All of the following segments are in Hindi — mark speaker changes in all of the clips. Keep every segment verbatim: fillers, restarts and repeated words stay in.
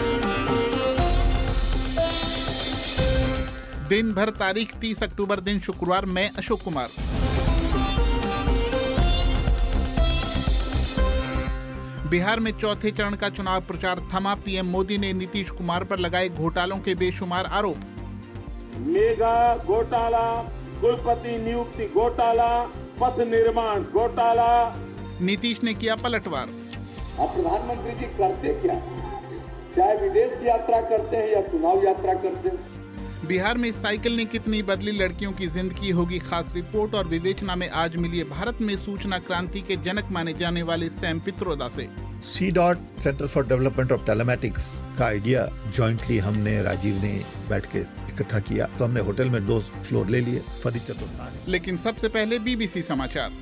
Speaker 1: दिन भर तारीख तीस अक्टूबर दिन शुक्रवार, मैं अशोक कुमार। बिहार में चौथे चरण का चुनाव प्रचार थमा। पीएम मोदी ने नीतीश कुमार पर लगाए घोटालों के बेशुमार आरोप।
Speaker 2: मेगा घोटाला, कुलपति नियुक्ति घोटाला, पथ निर्माण घोटाला।
Speaker 1: नीतीश ने किया पलटवार।
Speaker 3: अब प्रधानमंत्री जी करते क्या, चाहे विदेश यात्रा करते हैं या चुनाव यात्रा करते हैं।
Speaker 1: बिहार में साइकिल ने कितनी बदली लड़कियों की जिंदगी, होगी खास रिपोर्ट। और विवेचना में आज मिली भारत में सूचना क्रांति के जनक माने जाने वाले सैम पित्रोदा से।
Speaker 4: C dot centre for development of telematics का आइडिया जॉइंटली हमने, राजीव ने बैठ के इकट्ठा किया, तो हमने होटल में दो फ्लोर ले लिए, फर्नीचर तो था।
Speaker 1: लेकिन सबसे पहले बीबीसी समाचार।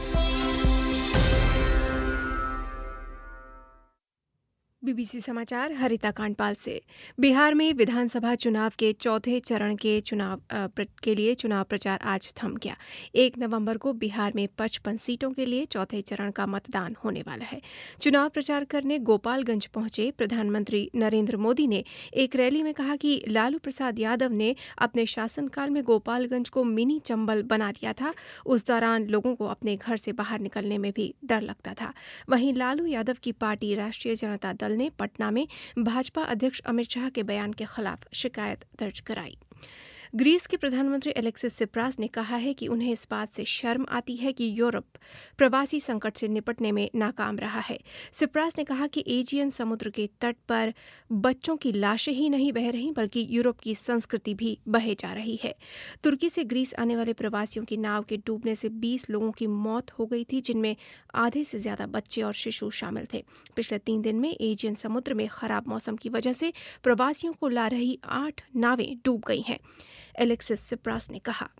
Speaker 5: बीबीसी समाचार हरिता कांडपाल से। बिहार में विधानसभा चुनाव के चौथे चरण के चुनाव के लिए चुनाव प्रचार आज थम गया। एक नवंबर को बिहार में पचपन सीटों के लिए चौथे चरण का मतदान होने वाला है। चुनाव प्रचार करने गोपालगंज पहुंचे प्रधानमंत्री नरेंद्र मोदी ने एक रैली में कहा कि लालू प्रसाद यादव ने अपने शासनकाल में गोपालगंज को मिनी चंबल बना दिया था। उस दौरान लोगों को अपने घर से बाहर निकलने में भी डर लगता था। वहीं लालू यादव की पार्टी राष्ट्रीय जनता दल ने पटना में भाजपा अध्यक्ष अमित शाह के बयान के खिलाफ शिकायत दर्ज कराई। ग्रीस के प्रधानमंत्री एलेक्सिस सिप्रास ने कहा है कि उन्हें इस बात से शर्म आती है कि यूरोप प्रवासी संकट से निपटने में नाकाम रहा है। सिप्रास ने कहा कि एजियन समुद्र के तट पर बच्चों की लाशें ही नहीं बह रही, बल्कि यूरोप की संस्कृति भी बहे जा रही है। तुर्की से ग्रीस आने वाले प्रवासियों की नाव के डूबने से बीस लोगों की मौत हो गई थी, जिनमें आधे से ज्यादा बच्चे और शिशु शामिल थे। पिछले तीन दिन में एजियन समुद्र में खराब मौसम की वजह से प्रवासियों को ला रही आठ नावें डूब गई हैं। एलेक्सिस सिप्रास ने कहा,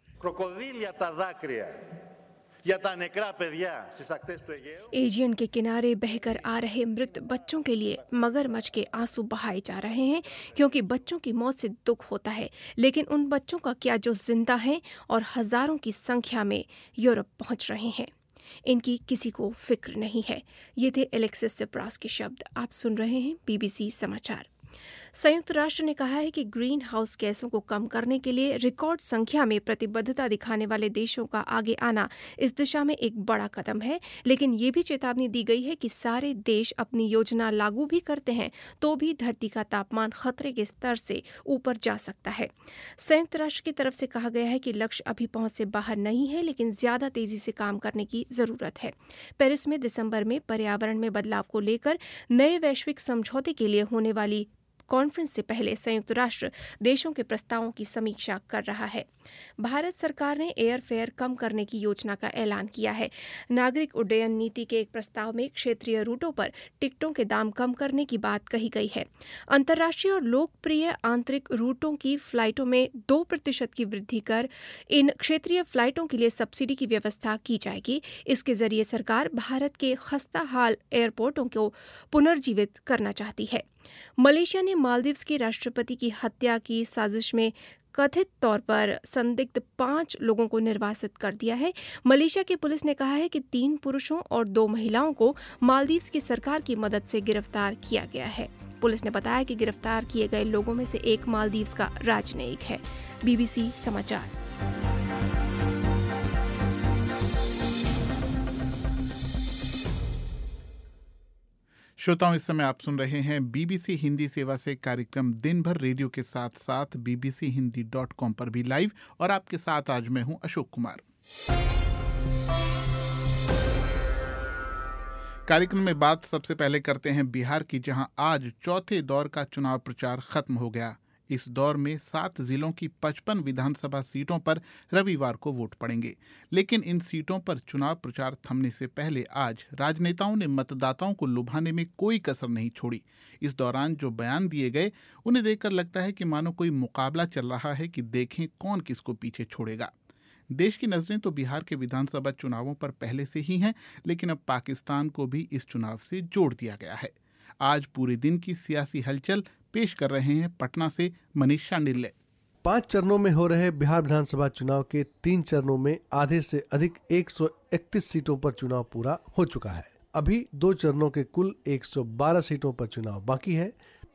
Speaker 5: एजियन के किनारे बहकर आ रहे मृत बच्चों के लिए मगरमच्छ के आंसू बहाए जा रहे हैं, क्योंकि बच्चों की मौत से दुख होता है, लेकिन उन बच्चों का क्या जो जिंदा हैं और हजारों की संख्या में यूरोप पहुंच रहे हैं। इनकी किसी को फिक्र नहीं है। ये थे एलेक्सिस सिप्रास के शब्द। आप सुन रहे हैं बीबीसी समाचार। संयुक्त राष्ट्र ने कहा है कि ग्रीन हाउस गैसों को कम करने के लिए रिकॉर्ड संख्या में प्रतिबद्धता दिखाने वाले देशों का आगे आना इस दिशा में एक बड़ा कदम है, लेकिन ये भी चेतावनी दी गई है कि सारे देश अपनी योजना लागू भी करते हैं तो भी धरती का तापमान खतरे के स्तर से ऊपर जा सकता है। संयुक्त राष्ट्र की तरफ से कहा गया है कि लक्ष्य अभी पहुंच से बाहर नहीं है, लेकिन ज्यादा तेजी से काम करने की जरूरत है। पेरिस में दिसंबर में पर्यावरण में बदलाव को लेकर नए वैश्विक समझौते के लिए होने वाली कॉन्फ्रेंस से पहले संयुक्त राष्ट्र देशों के प्रस्तावों की समीक्षा कर रहा है। भारत सरकार ने एयर फेयर कम करने की योजना का ऐलान किया है। नागरिक उड्डयन नीति के एक प्रस्ताव में क्षेत्रीय रूटों पर टिकटों के दाम कम करने की बात कही गई है। अंतर्राष्ट्रीय और लोकप्रिय आंतरिक रूटों की फ्लाइटों में दो प्रतिशत की वृद्धि कर इन क्षेत्रीय फ्लाइटों के लिए सब्सिडी की व्यवस्था की जाएगी। इसके जरिए सरकार भारत के खस्ता हाल एयरपोर्टों को पुनर्जीवित करना चाहती है। मलेशिया ने मालदीव्स के राष्ट्रपति की हत्या की साजिश में कथित तौर पर संदिग्ध पांच लोगों को निर्वासित कर दिया है। मलेशिया की पुलिस ने कहा है कि तीन पुरुषों और दो महिलाओं को मालदीव्स की सरकार की मदद से गिरफ्तार किया गया है। पुलिस ने बताया कि गिरफ्तार किए गए लोगों में से एक मालदीव्स का राजनयिक है। बीबीसी समाचार।
Speaker 1: श्रोताओं, इस समय आप सुन रहे हैं बीबीसी हिंदी सेवा से कार्यक्रम दिन भर रेडियो के साथ साथ बीबीसी हिंदी डॉट कॉम पर भी लाइव, और आपके साथ आज मैं हूं अशोक कुमार। कार्यक्रम में बात सबसे पहले करते हैं बिहार की, जहां आज चौथे दौर का चुनाव प्रचार खत्म हो गया। इस दौर में सात जिलों की पचपन विधानसभा सीटों पर रविवार को वोट पड़ेंगे, लेकिन इन सीटों पर चुनाव प्रचार थमने से पहले आज राजनेताओं ने मतदाताओं को लुभाने में कोई कसर नहीं छोड़ी। इस दौरान जो बयान दिए गए उन्हें देखकर लगता है कि मानो कोई मुकाबला चल रहा है कि देखें कौन किसको पीछे छोड़ेगा। देश की नजरें तो बिहार के विधानसभा चुनावों पर पहले से ही हैं, लेकिन अब पाकिस्तान को भी इस चुनाव से जोड़ दिया गया है। आज पूरे दिन की सियासी हलचल पेश कर रहे हैं पटना से मनीष शांडिल्य।
Speaker 6: पांच चरणों में हो रहे बिहार विधानसभा चुनाव के तीन चरणों में आधे से अधिक एक सौ इकतीस सीटों पर चुनाव पूरा हो चुका है। अभी दो चरणों के कुल एक सौ बारह सीटों पर चुनाव बाकी है।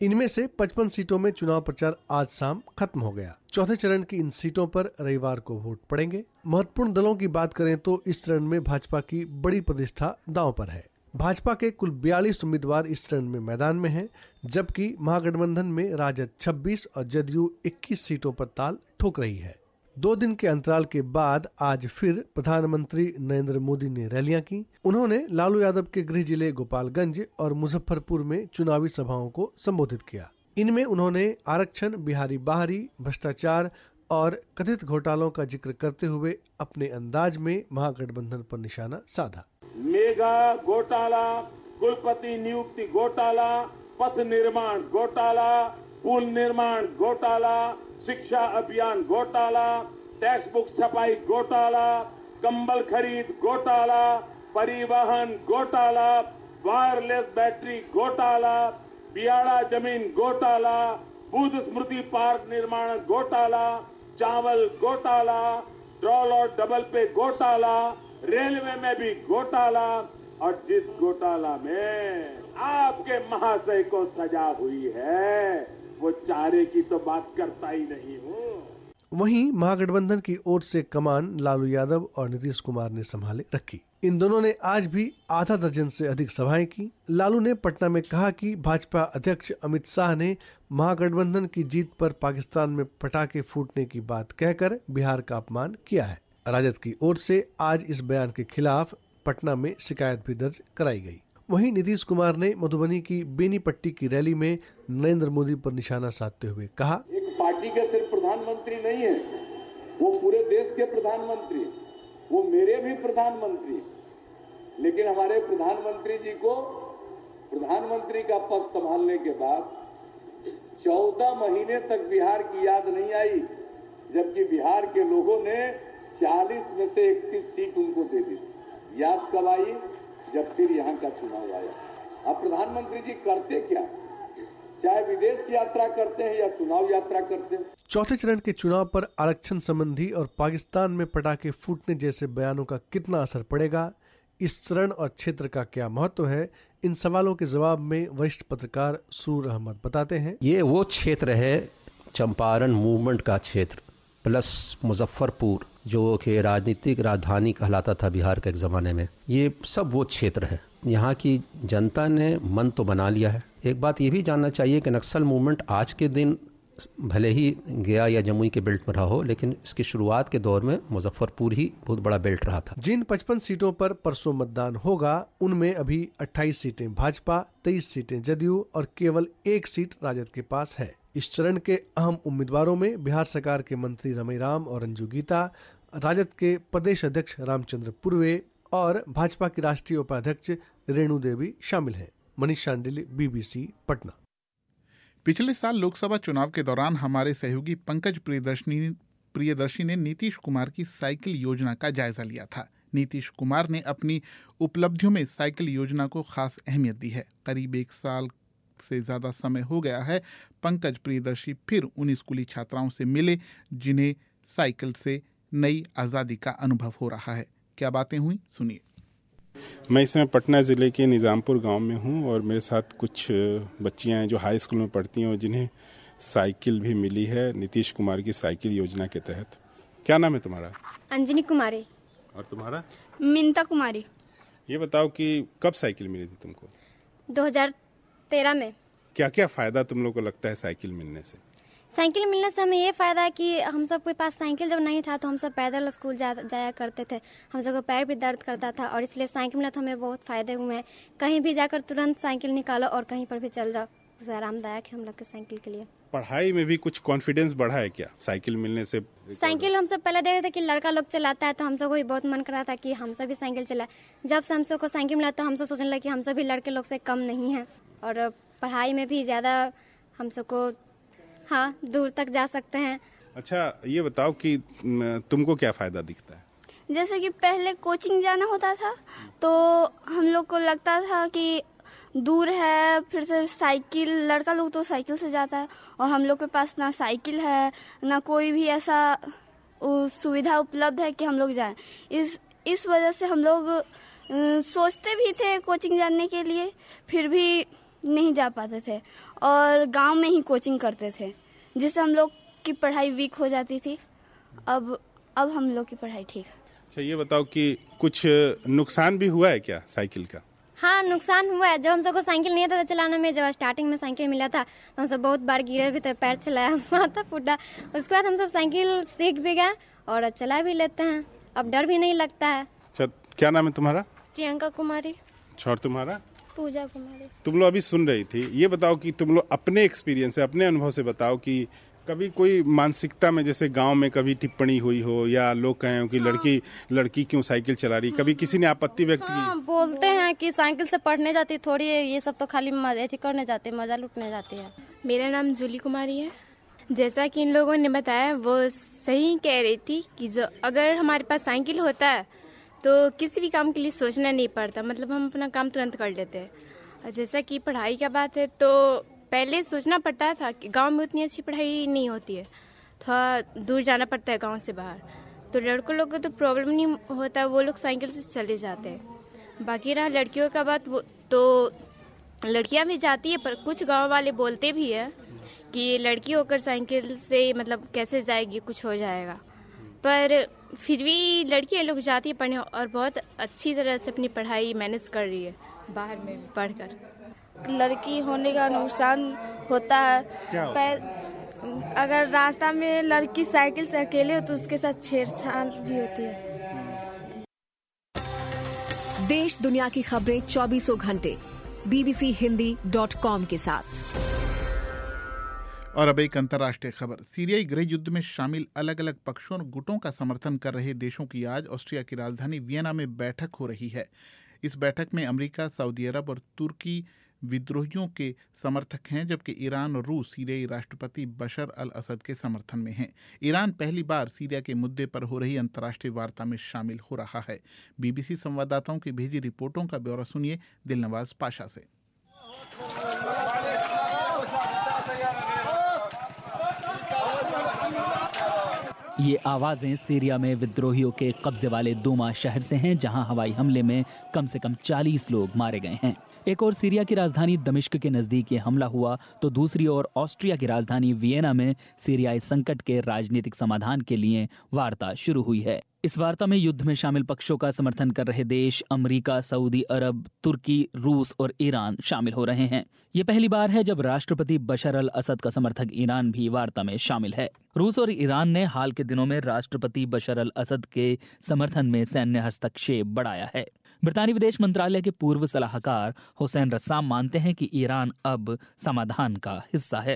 Speaker 6: इनमें से पचपन सीटों में चुनाव प्रचार आज शाम खत्म हो गया। चौथे चरण की इन सीटों पर रविवार को वोट पड़ेंगे। महत्वपूर्ण दलों की बात करें तो इस चरण में भाजपा की बड़ी प्रतिष्ठा दांव पर है। भाजपा के कुल बयालीस उम्मीदवार इस चरण में मैदान में हैं, जबकि महागठबंधन में राजद छब्बीस और जदयू इक्कीस सीटों पर ताल ठोक रही है। दो दिन के अंतराल के बाद आज फिर प्रधानमंत्री नरेंद्र मोदी ने रैलियां की। उन्होंने लालू यादव के गृह जिले गोपालगंज और मुजफ्फरपुर में चुनावी सभाओं को संबोधित किया। इनमें उन्होंने आरक्षण, बिहारी बाहरी, भ्रष्टाचार और कथित घोटालों का जिक्र करते हुए अपने अंदाज में महागठबंधन पर निशाना साधा।
Speaker 2: मेगा घोटाला, कुलपति नियुक्ति घोटाला, पथ निर्माण घोटाला, पुल निर्माण घोटाला, शिक्षा अभियान घोटाला, टैक्स बुक छपाई घोटाला, कंबल खरीद घोटाला, परिवहन घोटाला, वायरलेस बैटरी घोटाला, बियाड़ा जमीन घोटाला, बुद्ध स्मृति पार्क निर्माण घोटाला, चावल घोटाला, ट्रॉल और डबल पे घोटाला, रेलवे में भी घोटाला, और जिस घोटाला में आपके महाशय को सजा हुई है वो चारे की तो बात करता ही नहीं हूँ।
Speaker 6: वहीं महागठबंधन की ओर से कमान लालू यादव और नीतीश कुमार ने संभाले रखी। इन दोनों ने आज भी आधा दर्जन से अधिक सभाएं की। लालू ने पटना में कहा कि भाजपा अध्यक्ष अमित शाह ने महागठबंधन की जीत पर पाकिस्तान में पटाखे फूटने की बात कहकर बिहार का अपमान किया है। राजद की ओर से आज इस बयान के खिलाफ पटना में शिकायत भी दर्ज कराई गई। वहीं नीतीश कुमार ने मधुबनी की बेनीपट्टी की रैली में नरेंद्र मोदी पर निशाना साधते हुए कहा,
Speaker 3: एक पार्टी के सिर्फ प्रधानमंत्री नहीं है, वो पूरे देश के प्रधानमंत्री, वो मेरे भी प्रधानमंत्री। लेकिन हमारे प्रधानमंत्री जी को प्रधानमंत्री का पद संभालने के बाद चौदह महीने तक बिहार की याद नहीं आई, जबकि बिहार के लोगों ने चालीस में से इकतीस सीट उनको दे दी थी। याद कब आई? जब फिर यहाँ का चुनाव आया। अब प्रधानमंत्री जी करते क्या, चाहे विदेश यात्रा करते हैं या चुनाव यात्रा करते हैं।
Speaker 6: चौथे चरण के चुनाव पर आरक्षण संबंधी और पाकिस्तान में पटाखे फूटने जैसे बयानों का कितना असर पड़ेगा, इस चरण और क्षेत्र का क्या महत्व है, इन सवालों के जवाब में वरिष्ठ पत्रकार सुरूर अहमद बताते हैं।
Speaker 7: ये वो क्षेत्र है, चंपारण मूवमेंट का क्षेत्र प्लस मुजफ्फरपुर जो कि राजनीतिक राजधानी कहलाता था बिहार के एक ज़माने में, ये सब वो क्षेत्र है। यहाँ की जनता ने मन तो बना लिया है। एक बात ये भी जानना चाहिए कि नक्सल मूवमेंट आज के दिन भले ही गया या जमुई के बेल्ट में रहा हो, लेकिन इसकी शुरुआत के दौर में मुजफ्फरपुर ही बहुत बड़ा बेल्ट रहा था।
Speaker 6: जिन पचपन सीटों पर परसों मतदान होगा उनमें अभी अट्ठाईस सीटें भाजपा, तेईस सीटें जदयू और केवल एक सीट राजद के पास है। इस चरण के अहम उम्मीदवारों में बिहार सरकार के मंत्री रमई राम और अंजू गीता, राजद के प्रदेश अध्यक्ष रामचंद्र पूर्वे और भाजपा की राष्ट्रीय उपाध्यक्ष रेणु देवी शामिल हैं। मनीष शांडिल्य, बीबीसी, पटना।
Speaker 1: पिछले साल लोकसभा चुनाव के दौरान हमारे सहयोगी पंकज प्रियदर्शनी प्रियदर्शी ने नीतीश कुमार की साइकिल योजना का जायजा लिया था। नीतीश कुमार ने अपनी उपलब्धियों में साइकिल योजना को खास अहमियत दी है। करीब एक साल से ज्यादा समय हो गया है पंकज प्रियदर्शी फिर उन स्कूली छात्राओं से मिले जिन्हें साइकिल से नई आज़ादी का अनुभव हो रहा है। क्या बातें हुई, सुनिए।
Speaker 8: मैं इस समय पटना ज़िले के निज़ामपुर गांव में हूं और मेरे साथ कुछ बच्चियां हैं जो हाई स्कूल में पढ़ती हैं और जिन्हें साइकिल भी मिली है नीतीश कुमार की साइकिल योजना के तहत। क्या नाम है तुम्हारा?
Speaker 9: अंजनी कुमारी।
Speaker 8: और तुम्हारा?
Speaker 9: मिंता कुमारी।
Speaker 8: ये बताओ कि कब साइकिल मिली थी तुमको?
Speaker 9: दो हज़ार तेरह में।
Speaker 8: क्या क्या फायदा तुम लोग को लगता है साइकिल मिलने से?
Speaker 9: साइकिल मिलने से हमें ये फायदा है कि हम सब के पास साइकिल जब नहीं था तो हम सब पैदल स्कूल जा, जाया करते थे। हम सब को पैर भी दर्द करता था और इसलिए साइकिल मिला तो हमें बहुत फायदे हुए हैं। कहीं भी जाकर तुरंत साइकिल निकालो और कहीं पर भी चल जाओ, उसे आरामदायक है हम लोग के साइकिल के लिए।
Speaker 8: पढ़ाई में भी कुछ कॉन्फिडेंस बढ़ा है क्या साइकिल मिलने से?
Speaker 9: साइकिल हम सब पहले देखते थे कि लड़का लोग चलाता है तो हम सब को भी बहुत मन कर रहा था कि हम सब भी साइकिल चलाए। जब से हम सब को साइकिल मिला तो हम सब सोचने लगे कि हम सब भी लड़के लोग से कम नहीं है और पढ़ाई में भी ज्यादा हम सब को हाँ दूर तक जा सकते हैं।
Speaker 8: अच्छा ये बताओ कि तुमको क्या फायदा दिखता है?
Speaker 10: जैसे कि पहले कोचिंग जाना होता था तो हम लोग को लगता था कि दूर है, फिर से साइकिल, लड़का लोग तो साइकिल से जाता है और हम लोग के पास ना साइकिल है ना कोई भी ऐसा सुविधा उपलब्ध है कि हम लोग जाएं। इस इस वजह से हम लोग सोचते भी थे कोचिंग जाने के लिए, फिर भी नहीं जा पाते थे और गांव में ही कोचिंग करते थे, जिससे हम लोग की पढ़ाई वीक हो जाती थी। अब अब हम लोग की पढ़ाई ठीक है।
Speaker 8: अच्छा, ये बताओ कि कुछ नुकसान भी हुआ है क्या साइकिल का?
Speaker 9: हाँ, नुकसान हुआ है। जब हम सबको साइकिल नहीं आता था चलाने में, जब स्टार्टिंग में साइकिल मिला था तो हम सब बहुत बार गिरे भी थे, पैर चलाया, माथा फूटा। उसके बाद हम सब साइकिल सीख भी गए और चला भी लेते हैं, अब डर भी नहीं लगता है।
Speaker 8: अच्छा, क्या नाम है तुम्हारा?
Speaker 10: प्रियंका कुमारी।
Speaker 8: और तुम्हारा?
Speaker 10: पूजा कुमारी।
Speaker 8: तुम लोग अभी सुन रही थी, ये बताओ कि तुम लोग अपने एक्सपीरियंस से, अपने अनुभव से बताओ कि कभी कोई मानसिकता में जैसे गांव में कभी टिप्पणी हुई हो या लोग कहे हो कि हाँ। लड़की लड़की क्यों साइकिल चला रही, कभी किसी ने आपत्ति व्यक्त
Speaker 11: हाँ,
Speaker 8: की?
Speaker 11: बोलते हैं कि साइकिल से पढ़ने जाती थोड़ी, ये सब तो खाली मजा करने जाते, मजा लूटने जाती है।
Speaker 12: मेरा नाम जूली कुमारी है। जैसा कि इन लोगों ने बताया वो सही कह रही थी कि जो अगर हमारे पास साइकिल होता है तो किसी भी काम के लिए सोचना नहीं पड़ता, मतलब हम अपना काम तुरंत कर लेते हैं। जैसा कि पढ़ाई का बात है तो पहले सोचना पड़ता था कि गांव में उतनी अच्छी पढ़ाई नहीं होती है, थोड़ा दूर जाना पड़ता है गांव से बाहर, तो लड़कों लोग को तो प्रॉब्लम नहीं होता, वो लोग साइकिल से चले जाते हैं। बाकी रहा लड़कियों का बात, वो तो लड़कियां भी जाती है, पर कुछ गांव वाले बोलते भी है कि लड़की होकर साइकिल से मतलब कैसे जाएगी, कुछ हो जाएगा। पर फिर भी लड़कियां लोग जाती है पढ़ने और बहुत अच्छी तरह से अपनी पढ़ाई मैनेज कर रही है बाहर में पढ़कर।
Speaker 10: लड़की होने का नुकसान होता है, पर अगर रास्ता में लड़की साइकिल से अकेले हो तो उसके साथ छेड़छाड़ भी होती है।
Speaker 13: देश दुनिया की खबरें चौबीसों घंटे बीबीसी हिंदी डॉट कॉम के साथ।
Speaker 1: और अब एक अंतर्राष्ट्रीय खबर। सीरियाई गृह युद्ध में शामिल अलग अलग पक्षों और गुटों का समर्थन कर रहे देशों की आज ऑस्ट्रिया की राजधानी वियना में बैठक हो रही है। इस बैठक में अमेरिका, सऊदी अरब और तुर्की विद्रोहियों के समर्थक हैं, जबकि ईरान और रूस सीरियाई राष्ट्रपति बशर अल असद के समर्थन में हैं। ईरान पहली बार सीरिया के मुद्दे पर हो रही अंतर्राष्ट्रीय वार्ता में शामिल हो रहा है। बीबीसी संवाददाताओं की भेजी रिपोर्टों का ब्यौरा सुनिए दिलनवाज पाशा से।
Speaker 14: ये आवाज़ें सीरिया में विद्रोहियों के कब्जे वाले दूमा शहर से हैं, जहां हवाई हमले में कम से कम चालीस लोग मारे गए हैं। एक और सीरिया की राजधानी दमिश्क के नज़दीक ये हमला हुआ तो दूसरी ओर ऑस्ट्रिया की राजधानी वियना में सीरियाई संकट के राजनीतिक समाधान के लिए वार्ता शुरू हुई है। इस वार्ता में युद्ध में शामिल पक्षों का समर्थन कर रहे देश अमेरिका, सऊदी अरब, तुर्की, रूस और ईरान शामिल हो रहे हैं। ये पहली बार है जब राष्ट्रपति बशर अल असद का समर्थक ईरान भी वार्ता में शामिल है। रूस और ईरान ने हाल के दिनों में राष्ट्रपति बशर अल असद के समर्थन में सैन्य हस्तक्षेप बढ़ाया है। ब्रितानी विदेश मंत्रालय के पूर्व सलाहकार हुसैन रस्साम मानते हैं कि ईरान अब समाधान का हिस्सा है।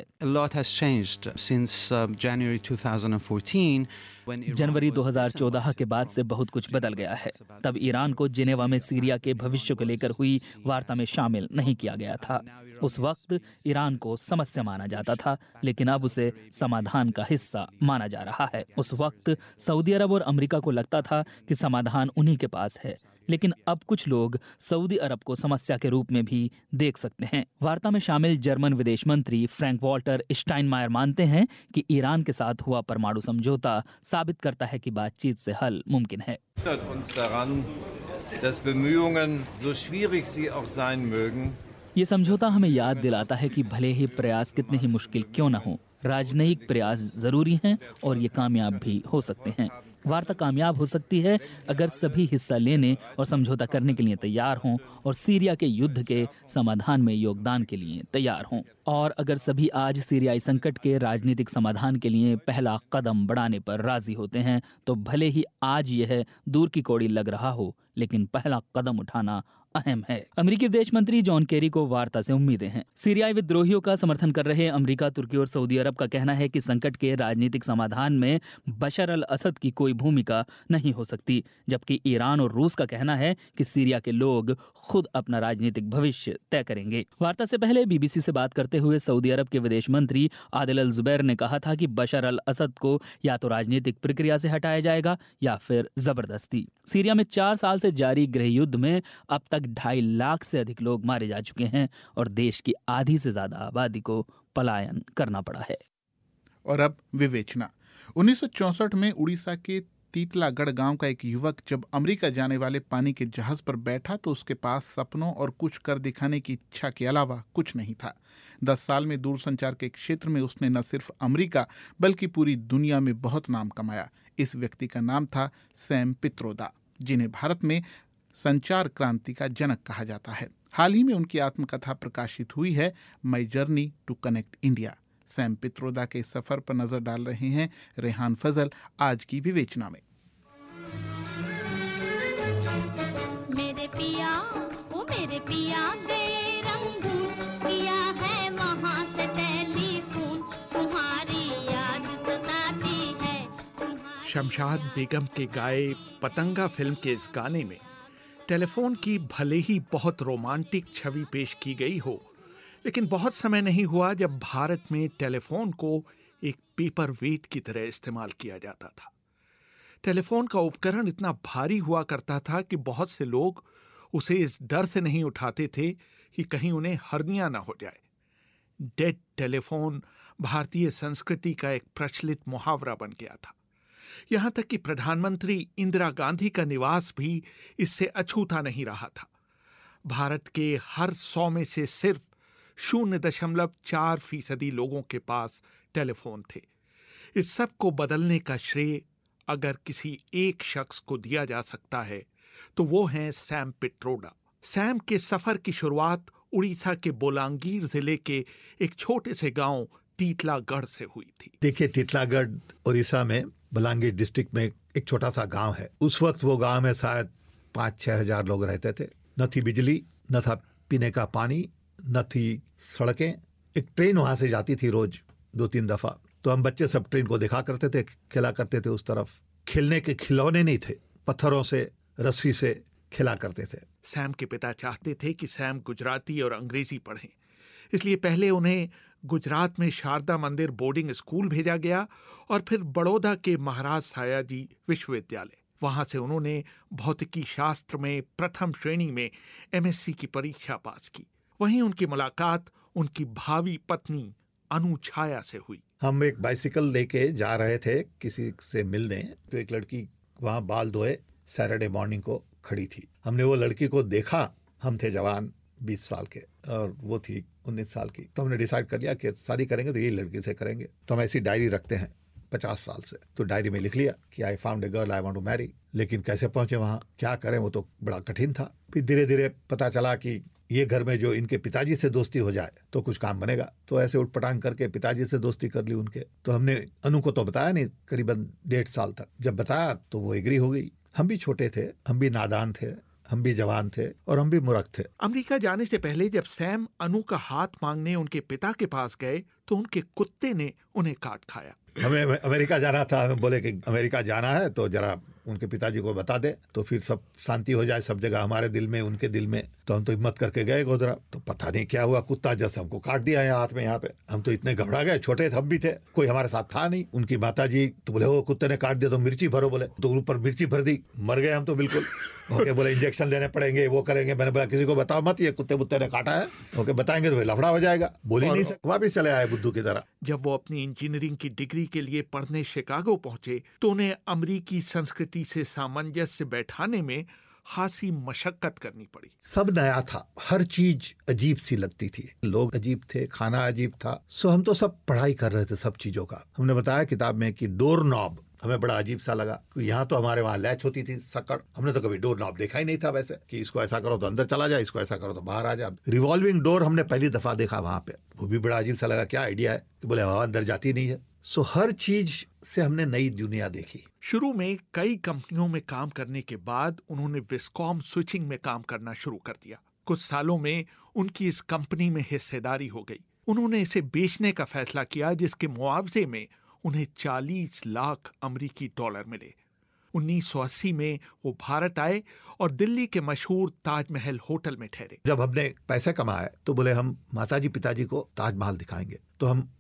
Speaker 14: जनवरी दो हज़ार चौदह के बाद से बहुत कुछ बदल गया है। तब ईरान को जिनेवा में सीरिया के भविष्य को लेकर हुई वार्ता में शामिल नहीं किया गया था। उस वक्त ईरान को समस्या माना जाता था, लेकिन अब उसे समाधान का हिस्सा माना जा रहा है। उस वक्त सऊदी अरब और अमेरिका को लगता था कि समाधान उन्हीं के पास है, लेकिन अब कुछ लोग सऊदी अरब को समस्या के रूप में भी देख सकते हैं। वार्ता में शामिल जर्मन विदेश मंत्री फ्रैंक वॉल्टर स्टाइनमायर मानते हैं कि ईरान के साथ हुआ परमाणु समझौता साबित करता है कि बातचीत से हल मुमकिन है। ये समझौता हमें याद दिलाता है कि भले ही प्रयास कितने ही मुश्किल क्यों न हो, राजनयिक प्रयास जरूरी हैं और ये कामयाब भी हो सकते हैं। वार्ता कामयाब हो सकती है अगर सभी हिस्सा लेने और समझौता करने के लिए तैयार हों और सीरिया के युद्ध के समाधान में योगदान के लिए तैयार हों। और अगर सभी आज सीरियाई संकट के राजनीतिक समाधान के लिए पहला कदम बढ़ाने पर राजी होते हैं, तो भले ही आज यह दूर की कौड़ी लग रहा हो, लेकिन पहला कदम उठाना अहम है। अमेरिकी विदेश मंत्री जॉन केरी को वार्ता से उम्मीदें हैं। सीरियाई विद्रोहियों का समर्थन कर रहे अमेरिका, तुर्की और सऊदी अरब का कहना है कि संकट के राजनीतिक समाधान में बशर अल असद की कोई भूमिका नहीं हो सकती, जबकि ईरान और रूस का कहना है कि सीरिया के लोग खुद अपना राजनीतिक भविष्य तय करेंगे। वार्ता से पहले बीबीसी से बात करते हुए सऊदी अरब के विदेश मंत्री आदिल अल जुबैर ने कहा था कि बशर अल असद को या तो राजनीतिक प्रक्रिया से हटाया जाएगा या फिर जबरदस्ती। सीरिया में चार साल से जारी गृह युद्ध में अब तक ढाई लाख से अधिक लोग मारे जा चुके हैं और देश की आधी से ज्यादा आबादी को पलायन करना पड़ा है।
Speaker 1: और अब विवेचना। उन्नीस सौ चौसठ में उड़ीसा के तीतलागढ़ गांव का एक युवक जब अमेरिका जाने वाले पानी के जहाज पर बैठा तो उसके पास सपनों और कुछ कर दिखाने की इच्छा के अलावा कुछ नहीं था। दस साल में दूरसंचार के क्षेत्र में उसने न सिर्फ अमेरिका बल्कि पूरी दुनिया में बहुत नाम कमाया। इस व्यक्ति का नाम था सैम पित्रोदा, जिन्हें भारत में संचार क्रांति का जनक कहा जाता है। हाल ही में उनकी आत्मकथा प्रकाशित हुई है, my journey to connect India. Sam Pitroda के सफर पर नजर डाल रहे हैं रेहान फजल आज की विवेचना में।
Speaker 15: मेरे पिया ओ मेरे पिया दे रंगून किया है वहाँ से टेलीफोन, तुम्हारी याद सताती है तुम्हारी।
Speaker 16: शमशाद बेगम के गाए पतंगा फिल्म के इस गाने में टेलीफोन की भले ही बहुत रोमांटिक छवि पेश की गई हो, लेकिन बहुत समय नहीं हुआ जब भारत में टेलीफोन को एक पेपर वेट की तरह इस्तेमाल किया जाता था। टेलीफोन का उपकरण इतना भारी हुआ करता था कि बहुत से लोग उसे इस डर से नहीं उठाते थे कि कहीं उन्हें हर्निया ना हो जाए। डेड टेलीफोन भारतीय संस्कृति का एक प्रचलित मुहावरा बन गया था। यहां तक कि प्रधानमंत्री इंदिरा गांधी का निवास भी इससे अछूता नहीं रहा था। भारत के हर सौ में से सिर्फ शून्य दशमलव चार फीसदी लोगों के पास टेलीफोन थे। इस सब को बदलने का श्रेय अगर किसी एक शख्स को दिया जा सकता है तो वो हैं सैम पित्रोदा। सैम के सफर की शुरुआत उड़ीसा के बोलांगीर जिले के एक छोटे से गांव तीतलागढ़ से हुई थी।
Speaker 4: देखिए, तीतलागढ़ उड़ीसा में बलांगीर डिस्ट्रिक्ट में एक छोटा सा गांव है। उस वक्त वो गांव में शायद पाँच छह हजार लोग रहते थे। न थी बिजली, न था पीने का पानी, न थी सड़कें। एक ट्रेन वहां से जाती थी रोज दो तीन दफा, तो हम बच्चे सब ट्रेन को देखा करते थे, खेला करते थे उस तरफ। खेलने के खिलौने नहीं थे, पत्थरों से रस्सी से खेला करते थे।
Speaker 16: सैम के पिता चाहते थे कि सैम गुजराती और अंग्रेजी पढ़ें, इसलिए पहले उन्हें गुजरात में शारदा मंदिर बोर्डिंग स्कूल भेजा गया और फिर बड़ौदा के महाराज सायाजी विश्वविद्यालय। वहां से उन्होंने भौतिकी शास्त्र में प्रथम श्रेणी में एमएससी की परीक्षा पास की। वहीं उनकी मुलाकात उनकी भावी पत्नी अनुछाया से हुई।
Speaker 4: हम एक बाइसिकल लेके जा रहे थे किसी से मिलने, तो एक लड़की वहां बाल धोए सैटरडे मॉर्निंग को खड़ी थी। हमने वो लड़की को देखा, हम थे जवान बीस साल के और वो थी उन्नीस साल की। तो हमने डिसाइड कर लिया कि शादी करेंगे तो यही लड़की से करेंगे। तो हम ऐसी डायरी रखते हैं पचास साल से, तो डायरी में लिख लिया कि I found a girl I want to marry. लेकिन कैसे पहुंचे वहां, क्या करें, वो तो बड़ा कठिन था। फिर धीरे धीरे पता चला कि ये घर में जो इनके पिताजी से दोस्ती हो जाए तो कुछ काम बनेगा। तो ऐसे उठपटांग करके पिताजी से दोस्ती कर ली उनके। तो हमने अनु को तो बताया नहीं करीबन डेढ़ साल तक। जब बताया तो वो एग्री हो गई। हम भी छोटे थे, हम भी नादान थे, हम भी जवान थे और हम भी मूर्ख थे।
Speaker 16: अमेरिका जाने से पहले जब सैम अनु का हाथ मांगने उनके पिता के पास गए तो उनके कुत्ते ने उन्हें काट खाया।
Speaker 4: हमें अमेरिका जाना था, हमें बोले कि अमेरिका जाना है तो जरा उनके पिताजी को बता दे तो फिर सब शांति हो जाए, सब जगह हमारे दिल में उनके दिल में। तो हम तो हिम्मत करके गए गोधरा। तो पता नहीं क्या हुआ, कुत्ता जैसे हमको काट दिया है हाथ में। यहाँ पे हम तो इतने घबरा गए, छोटे हम भी थे, कोई हमारे साथ था नहीं। उनकी माता जी तो बोले वो कुत्ते ने काट दिया तो मिर्ची भरो, बोले तो ऊपर मिर्ची भर दी। मर गए हम तो बिल्कुल। ओके, बोले इंजेक्शन लेने पड़ेंगे, वो करेंगे। मैंने बोला किसी को बताओ मत, ये कुत्ते बुत्ते ने काटा है। ओके, बताएंगे तो लफड़ा हो जाएगा। बोल ही नहीं सकते, वापिस चले आए बुद्धू की तरह।
Speaker 16: जब वो अपनी इंजीनियरिंग की डिग्री के लिए पढ़ने शिकागो पहुंचे तो उन्हें अमेरिकी संस्कृति से सामंजस्य बैठाने में खासी मशक्कत करनी पड़ी।
Speaker 4: सब नया था, हर चीज अजीब सी लगती थी, लोग अजीब थे, खाना अजीब था। सो हम तो सब पढ़ाई कर रहे थे सब चीजों का। हमने बताया किताब में कि डोर नॉब हमें बड़ा अजीब सा लगा। यहाँ तो हमारे वहाँ लैच होती थी सकड़, हमने तो कभी डोर नॉब देखा ही नहीं था वैसे, कि इसको ऐसा करो तो अंदर चला जाए, इसको ऐसा करो तो बाहर आ जाए। रिवॉल्विंग डोर हमने पहली दफा देखा वहां पे, वो भी बड़ा अजीब सा लगा। क्या आइडिया है कि बोले हवा अंदर जाती नहीं है। सो हर चीज से हमने नई दुनिया देखी।
Speaker 16: शुरू में कई कंपनियों में काम करने के बाद उन्होंने विस्कॉम स्विचिंग में काम करना शुरू कर दिया। कुछ सालों में उनकी इस कंपनी में हिस्सेदारी हो गई। उन्होंने इसे बेचने का फैसला किया, जिसके मुआवजे में उन्हें चालीस लाख अमेरिकी डॉलर मिले। उन्नीस सौ अस्सी में वो भारत आए और दिल्ली के मशहूर ताजमहल होटल में ठहरे।
Speaker 4: जब हमने पैसे कमाए तो बोले हम माताजी पिताजी को ताजमहल दिखाएंगे। तो हम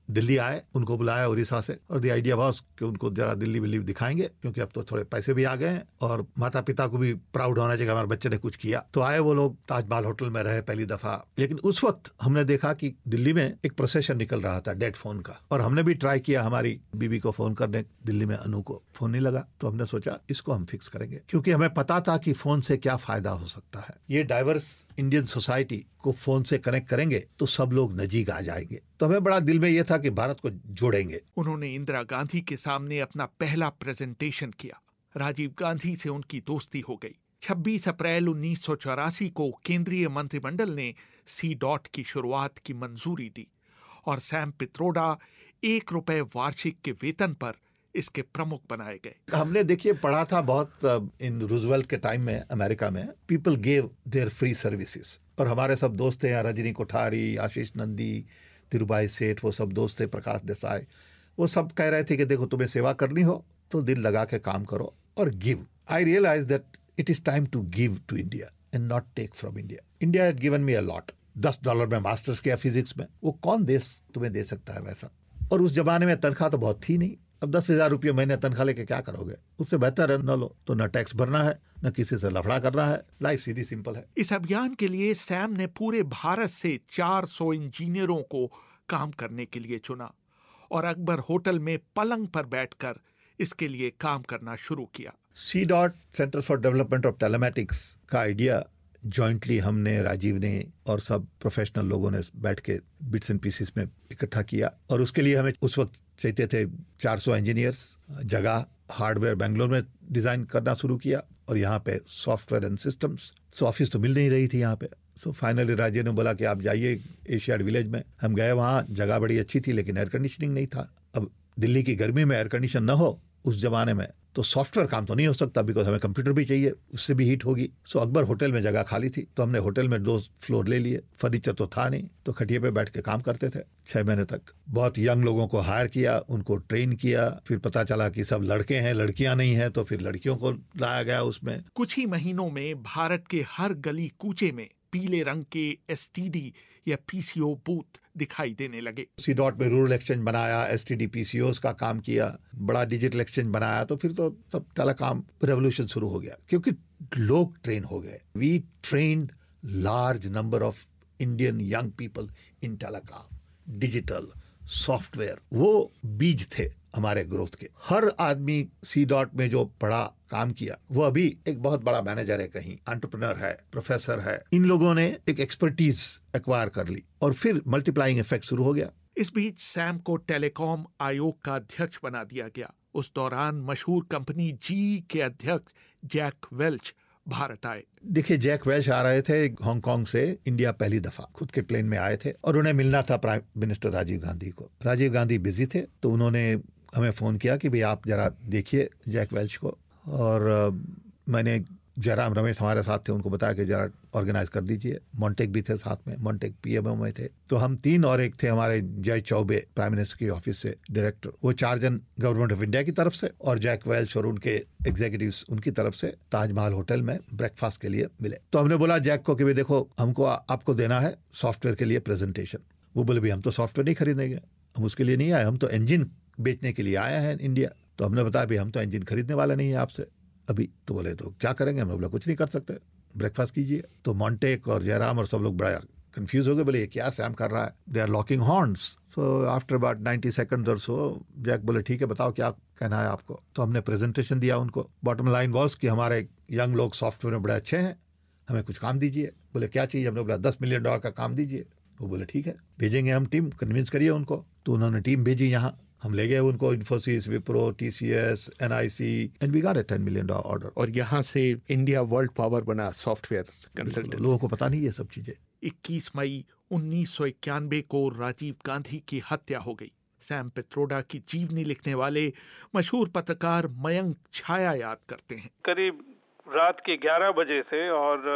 Speaker 4: दिल्ली आए, उनको बुलाया उड़ीसा से, और द आइडिया वाज कि उनको जरा दिल्ली विल्ली दिखाएंगे, क्योंकि अब तो थोड़े पैसे भी आ गए हैं और माता पिता को भी प्राउड होना चाहिए हमारे बच्चे ने कुछ किया। तो आए वो लोग, ताजमहल होटल में रहे पहली दफा। लेकिन उस वक्त हमने देखा कि दिल्ली में एक प्रोसेशन निकल रहा था डेड फोन का, और हमने भी ट्राई किया हमारी बीबी को फोन करने, दिल्ली में अनु को फोन नहीं लगा। तो हमने सोचा इसको हम फिक्स करेंगे, क्योंकि हमें पता था कि फोन से क्या फायदा हो सकता है। ये डाइवर्स इंडियन सोसाइटी को फोन से कनेक्ट करेंगे तो सब लोग नजीक आ जाएंगे। तो हमें बड़ा दिल में यह था कि भारत को जोड़ेंगे।
Speaker 16: उन्होंने इंदिरा गांधी के सामने अपना पहला प्रेजेंटेशन किया। राजीव गांधी से उनकी दोस्ती हो गई। छब्बीस अप्रैल उन्नीस सौ चौरासी को केंद्रीय मंत्रिमंडल ने सी डॉट की शुरुआत की मंजूरी दी और सैम पित्रोडा एक रुपए वार्षिक के वेतन पर इसके प्रमुख बनाए गए।
Speaker 4: हमने देखिए पढ़ा था बहुत इन रूजवेल्ट के टाइम में अमेरिका में, people gave their free services, और हमारे सब दोस्त थे, रजनी कोठारी, आशीष नंदी, तिरुभाई सेठ, वो सब दोस्त थे, प्रकाश देसाई, वो सब कह रहे थे कि देखो तुम्हें सेवा करनी हो तो दिल लगा के काम करो और give. I realise that it is time to give to India and not take from India. India had given me a lot. दस डॉलर में मास्टर्स किया फिजिक्स में, वो कौन देश तुम्हें दे सकता है वैसा? और उस जमाने में तनख्वाह तो बहुत थी नहीं। अब दस हजार रुपये महीने तनख्वाह लेके क्या करोगे? उससे बेहतर है न लो। तो न टैक्स भरना है, न किसी से लफड़ा करना है, लाइफ सीधी सिंपल है।
Speaker 16: इस अभियान के लिए सैम ने पूरे भारत से चार सौ इंजीनियरों को काम करने के लिए चुना और अकबर होटल में पलंग पर बैठकर इसके लिए काम करना शुरू किया।
Speaker 4: C dot centre for development of telematics का आइडिया जॉइंटली हमने, राजीव ने और सब प्रोफेशनल लोगों ने बैठ के बिट्स एंड पीसेस में इकट्ठा किया। और उसके लिए हमें उस वक्त चाहिए थे चार सौ इंजीनियर्स, जगह, हार्डवेयर बेंगलोर में डिजाइन करना शुरू किया, और यहाँ पे software and systems. So office तो मिल नहीं रही थी यहाँ पे। सो फाइनली राजीव ने बोला कि आप जाइए एशियाड विलेज में। हम गए वहाँ, जगह बड़ी अच्छी थी लेकिन एयर कंडीशनिंग नहीं था। अब दिल्ली की गर्मी में एयर कंडीशन न हो उस जमाने में तो सॉफ्टवेयर काम तो नहीं हो सकता, बिकॉज हमें कंप्यूटर भी चाहिए, उससे भी हीट होगी। सो अकबर होटल में जगह खाली थी तो हमने होटल में दो फ्लोर ले लिए। फर्नीचर तो था नहीं, तो खटिए पे बैठ के काम करते थे छह महीने तक। बहुत यंग लोगों को हायर किया, उनको ट्रेन किया। फिर पता चला कि सब लड़के हैं, लड़कियां नहीं हैं, तो फिर लड़कियों को लाया गया उसमें।
Speaker 16: कुछ ही महीनों में भारत के हर गली कूचे में पीले रंग के एस टी डी या पी सी ओ बूथ दिखाई देने लगे।
Speaker 4: सी डॉट में रूरल एक्सचेंज बनाया, S T D P C Os का काम किया, बड़ा डिजिटल एक्सचेंज बनाया। तो फिर तो सब टेलीकॉम रेवोल्यूशन शुरू हो गया, क्योंकि लोग ट्रेन हो गए। We trained large number of Indian young people in telecom, digital, software. वो बीज थे हमारे ग्रोथ के। हर आदमी सी डॉट में जो पढ़ा, काम किया, वो अभी एक बहुत बड़ा मैनेजर है, कहीं एंटरप्रेन्योर है, प्रोफेसर है। इन लोगों ने एक एक्सपर्टीज एक्वायर कर ली और फिर मल्टीप्लाइंग इफेक्ट शुरू हो गया।
Speaker 16: इस बीच सैम को टेलीकॉम आयोग का अध्यक्ष बना दिया गया। उस दौरान मशहूर कंपनी जी के अध्यक्ष जैक वेल्च भारत आए।
Speaker 4: देखिए, जैक वेल्च आ रहे थे हांगकांग से इंडिया पहली दफा, खुद के प्लेन में आए थे और उन्हें मिलना था प्राइम मिनिस्टर राजीव गांधी को। राजीव गांधी बिजी थे तो उन्होंने हमें फ़ोन किया कि भाई आप जरा देखिए जैक वेल्च को। और मैंने जयराम रमेश हमारे साथ थे, उनको बताया कि जरा ऑर्गेनाइज कर दीजिए। मॉन्टेक भी थे साथ में, मॉन्टेक पी एम ओ में थे। तो हम तीन और एक थे हमारे जय चौबे, प्राइम मिनिस्टर के ऑफिस से डायरेक्टर, वो चार जन गवर्नमेंट ऑफ इंडिया की तरफ से, और जैक वेल्च और उनके एग्जीक्यूटिव्स उनकी तरफ से ताजमहल होटल में ब्रेकफास्ट के लिए मिले। तो हमने बोला जैक को कि भाई देखो, हमको आपको देना है सॉफ्टवेयर के लिए प्रेजेंटेशन। वो बोले भाई हम तो सॉफ्टवेयर नहीं खरीदेंगे, हम उसके लिए नहीं आए, हम तो इंजन बेचने के लिए आए हैं इंडिया। तो हमने बताया भाई हम तो इंजन खरीदने वाले नहीं है आपसे अभी। तो बोले तो क्या करेंगे? हमने बोला कुछ नहीं कर सकते, ब्रेकफास्ट कीजिए। तो मॉन्टेक और जयराम और सब लोग बड़ा कंफ्यूज हो गए, बोले ये क्या सैम कर रहा है, they are locking horns. So after about ninety second और सो जैक बोले ठीक है बताओ क्या कहना है आपको। तो हमने प्रेजेंटेशन दिया उनको। बॉटम लाइन वॉज कि हमारे यंग लोग सॉफ्टवेयर में बड़े अच्छे हैं, हमें कुछ काम दीजिए। बोले क्या चाहिए? हमने बोला दस मिलियन डॉलर का काम दीजिए। वो बोले ठीक है, भेजेंगे हम टीम, कन्विंस करिए उनको। तो उन्होंने टीम भेजी यहाँ, हम ले गए उनको, Infosys, Wipro, T C S, N I C, and we got a ten million dollar order.
Speaker 16: और यहाँ से इंडिया वर्ल्ड पावर बना सॉफ्टवेयर कंसल्टेंसी।
Speaker 4: लोगों को पता नहीं ये सब चीजें।
Speaker 16: इक्कीस मई उन्नीस सौ इक्यानवे को राजीव गांधी की हत्या हो गई। सैम पित्रोडा की जीवनी लिखने वाले मशहूर पत्रकार मयंक छाया याद करते हैं।
Speaker 17: करीब रात के ग्यारह बजे थे और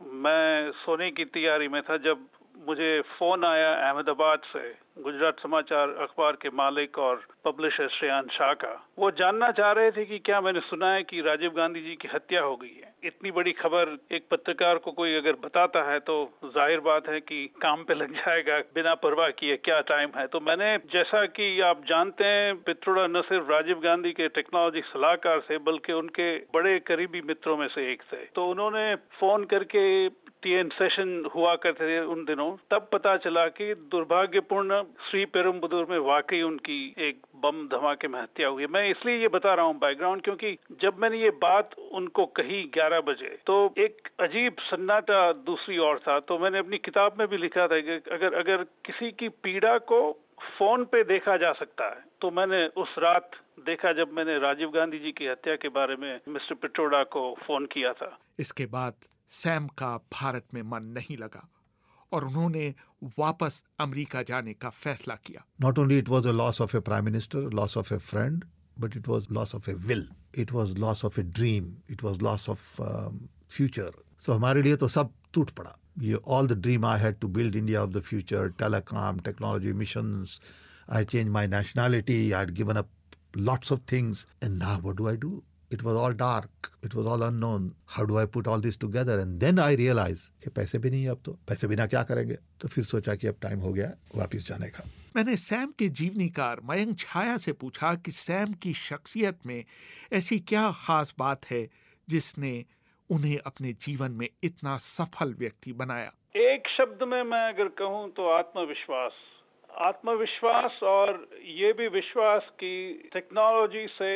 Speaker 17: मैं सोने की तैयारी में था जब मुझे फोन आया अहमदाबाद से, गुजरात समाचार अखबार के मालिक और पब्लिशर श्रेयांश शाह का। वो जानना चाह रहे थे कि क्या मैंने सुना है कि राजीव गांधी जी की हत्या हो गई है। इतनी बड़ी खबर एक पत्रकार को कोई अगर बताता है तो जाहिर बात है कि काम पे लग जाएगा बिना परवाह किए क्या टाइम है। तो मैंने, जैसा कि आप जानते हैं, पित्रोड़ा न सिर्फ राजीव गांधी के टेक्नोलॉजी सलाहकार से बल्कि उनके बड़े करीबी मित्रों में से एक थे। तो उन्होंने फोन करके, टीएन सेशन हुआ करते थे उन दिनों, तब पता चला कि दुर्भाग्यपूर्ण श्री पेरुम्बदूर में वाकई उनकी एक बम धमाके में हत्या हुई है। मैं इसलिए ये बता रहा हूँ बैकग्राउंड, क्योंकि जब मैंने ये बात उनको कही ग्यारह बजे तो एक अजीब सन्नाटा दूसरी ओर था। तो मैंने अपनी किताब में भी लिखा था कि अगर अगर किसी की पीड़ा को फोन पे देखा जा सकता है तो मैंने उस रात देखा जब मैंने राजीव गांधी जी की हत्या के बारे में मिस्टर पित्रोड़ा को फोन किया था।
Speaker 16: इसके बाद सैम का भारत में मन नहीं लगा और उन्होंने वापस अमेरिका जाने का फैसला किया।
Speaker 4: Not only it was a loss of a prime minister, loss of a friend, but it was loss of a will. It was loss of a dream. It was loss of um, future. So हमारे लिए तो सब टूट पड़ा। ये all the dream I had to build India of the future, telecom, technology, missions. I changed my nationality. I had given up lots of things. And now what do I do? It was all dark. It was all unknown. How do I put all this together? And then I realized कि पैसे भी नहीं है अब तो, पैसे बिना क्या करेंगे। तो फिर सोचा कि अब टाइम हो गया वापस जाने का।
Speaker 16: मैंने सैम के जीवनीकार मयंक छाया से पूछा कि सैम की शख्सियत में ऐसी क्या खास बात है जिसने उन्हें अपने जीवन में इतना सफल व्यक्ति बनाया।
Speaker 17: एक शब्द में मैं अगर कहूँ तो आत्मविश्वास। आत्मविश्वास और ये भी विश्वास कि टेक्नोलॉजी से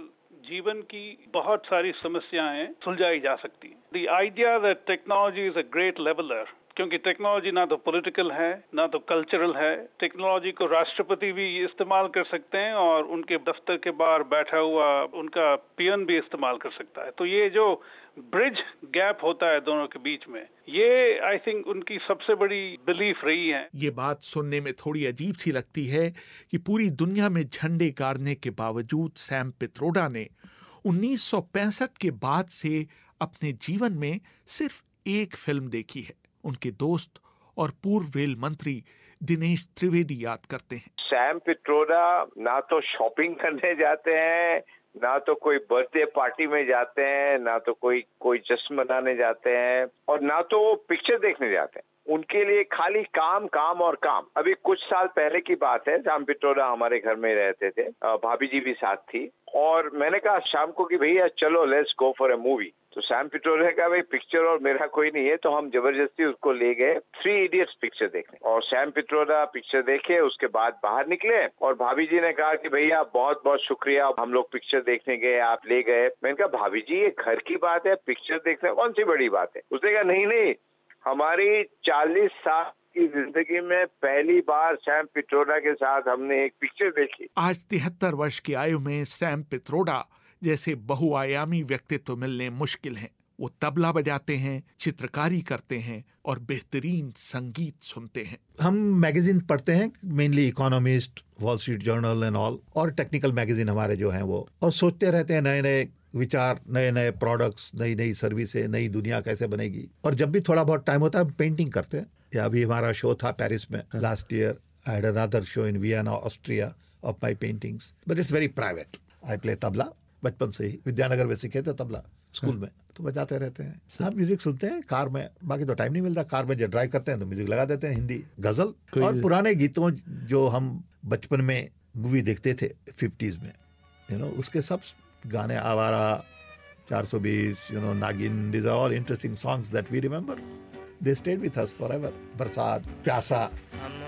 Speaker 17: जीवन की बहुत सारी समस्याएं सुलझाई जा सकती हैं। The idea that technology is a great leveler, क्योंकि टेक्नोलॉजी ना तो पॉलिटिकल है ना तो कल्चरल है। टेक्नोलॉजी को राष्ट्रपति भी इस्तेमाल कर सकते हैं और उनके दफ्तर के बाहर बैठा हुआ उनका पियन भी इस्तेमाल कर सकता है। तो ये जो ब्रिज गैप होता है दोनों के बीच में, ये आई थिंक उनकी सबसे बड़ी बिलीफ रही है।
Speaker 16: ये बात सुनने में थोड़ी अजीब सी लगती है कि पूरी दुनिया में झंडे गाड़ने के बावजूद सैम पित्रोड़ा ने उन्नीस सौ पैंसठ के बाद से अपने जीवन में सिर्फ एक फिल्म देखी है। उनके दोस्त और पूर्व रेल मंत्री दिनेश त्रिवेदी याद करते हैं।
Speaker 18: सैम पित्रोड़ा ना तो शॉपिंग करने जाते हैं, ना तो कोई बर्थडे पार्टी में जाते हैं, ना तो कोई कोई जश्न मनाने जाते हैं, और ना तो वो पिक्चर देखने जाते हैं। उनके लिए खाली काम काम और काम। अभी कुछ साल पहले की बात है, सैम पित्रोड़ा हमारे घर में रहते थे, भाभी जी भी साथ थी, और मैंने कहा शाम को कि भैया चलो let's go for a movie. तो सैम पित्रोड़ा ने कहा भाई पिक्चर और मेरा कोई नहीं है, तो हम जबरदस्ती उसको ले गए थ्री इडियट्स पिक्चर देखने। और सैम पित्रोड़ा पिक्चर देखे, उसके बाद बाहर निकले और भाभी जी ने कहा कि भैया बहुत बहुत शुक्रिया, हम लोग पिक्चर देखने गए, आप ले गए। मैंने कहा भाभी जी ये घर की बात है, पिक्चर देखने कौन सी बड़ी बात है। उसने कहा नहीं नहीं, हमारी चालीस साल की जिंदगी में पहली बार सैम पित्रोड़ा के साथ हमने एक पिक्चर देखी।
Speaker 16: आज तिहत्तर वर्ष की आयु में सैम पित्रोड़ा जैसे बहुआयामी व्यक्तित्व मिलने मुश्किल हैं। वो तबला बजाते हैं, चित्रकारी करते हैं और बेहतरीन संगीत सुनते हैं।
Speaker 4: हम मैगजीन पढ़ते हैं, mainly Economist, Wall Street Journal and all, और टेक्निकल मैगजीन हमारे जो हैं वो, और सोचते रहते हैं नए नए विचार, नए नए प्रोडक्ट्स, नई नई सर्विसें, नई दुनिया कैसे बनेगी। और जब भी थोड़ा बहुत टाइम होता है पेंटिंग करते हैं। या अभी हमारा शो था पेरिस में last year, I had another show in Vienna Austria of my paintings, but it's very private. I play tabla बचपन से ही, विद्यानगर में सीखे थे तबला स्कूल में, तो बजाते रहते हैं। सब म्यूजिक सुनते हैं कार में, बाकी तो टाइम नहीं मिलता। कार में जब ड्राइव करते हैं तो म्यूजिक लगा देते हैं, हिंदी गजल और पुराने गीतों जो हम बचपन में मूवी देखते थे फिफ्टीज में, यू नो, उसके सब गाने, आवारा, Char Sau Bees, you know, Nagin, these are all interesting songs that we remember. They stayed with us forever. बरसात, प्यासा।
Speaker 19: हम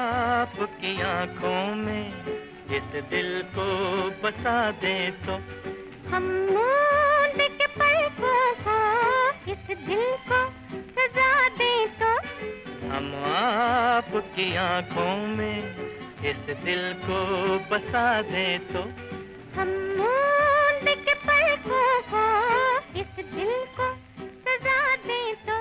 Speaker 19: आपकी आँखों में इस दिल को बसा दे तो,
Speaker 15: हम मूंद के पलकों को इस दिल को सजा दे तो,
Speaker 19: हम आपकी आँखों में इस दिल को बसा दे तो,
Speaker 15: हम मूंद के पलकों को इस दिल को सजा दे तो,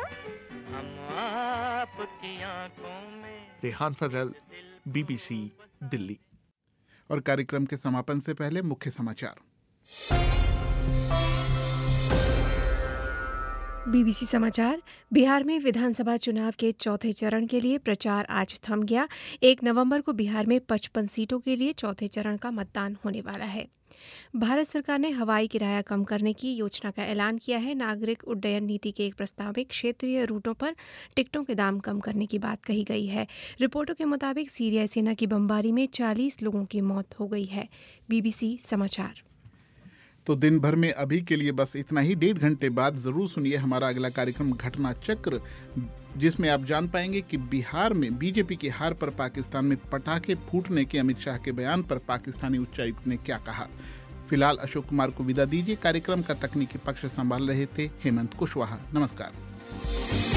Speaker 19: हम आपकी आँखों में।
Speaker 16: रेहान फजल, बीबीसी दिल्ली।
Speaker 1: और कार्यक्रम के समापन से पहले मुख्य समाचार।
Speaker 5: बीबीसी समाचार। बिहार में विधानसभा चुनाव के चौथे चरण के लिए प्रचार आज थम गया। एक नवंबर को बिहार में पचपन सीटों के लिए चौथे चरण का मतदान होने वाला है। भारत सरकार ने हवाई किराया कम करने की योजना का ऐलान किया है। नागरिक उड्डयन नीति के एक प्रस्ताव में क्षेत्रीय रूटों पर टिकटों के दाम कम करने की बात कही गई है। रिपोर्टों के मुताबिक सीरियाई सेना की बमबारी में चालीस लोगों की मौत हो गई है। बीबीसी समाचार।
Speaker 1: तो दिन भर में अभी के लिए बस इतना ही। डेढ़ घंटे बाद जरूर सुनिए हमारा अगला कार्यक्रम घटना चक्र, जिसमें आप जान पाएंगे कि बिहार में बीजेपी की हार पर पाकिस्तान में पटाखे फूटने के अमित शाह के बयान पर पाकिस्तानी उच्चायुक्त ने क्या कहा। फिलहाल अशोक कुमार को विदा दीजिए। कार्यक्रम का तकनीकी पक्ष संभाल रहे थे हेमंत कुशवाहा। नमस्कार।